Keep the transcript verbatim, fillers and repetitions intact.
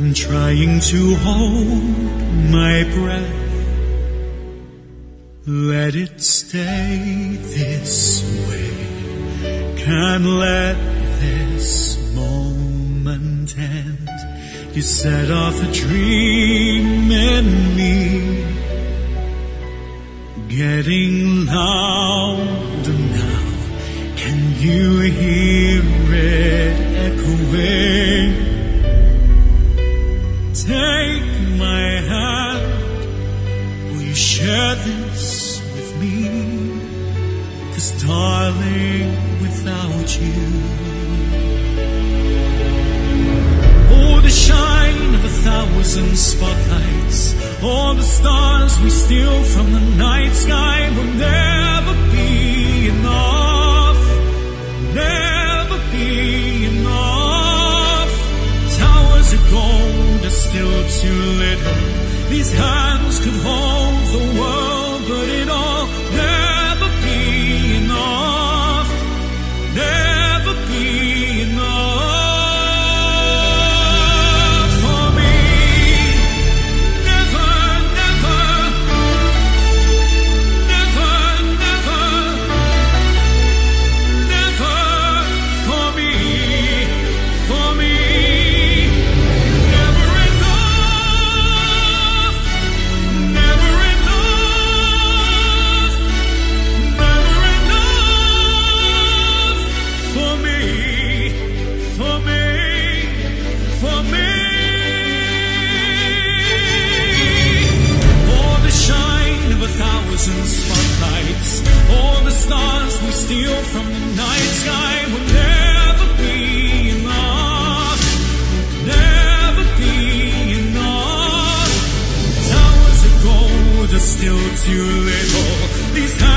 I'm trying to hold my breath. Let it stay this way. Can't let this moment end. You set off a dream in me, getting louder now. Can you hear it echoing? Take my hand, will you share this with me? 'Cause darling, without you, oh, the shine of a thousand spotlights, all the stars we steal from the night sky will never be enough, never be enough. Towers of gold are still too little. These hands could hold the world, but it'll never be enough, never be enough for me. Never, never, never, never, never for me, for me. Thousand spotlights, all the stars we steal from the night sky will never be enough, never be enough. Towers of gold are still too little. These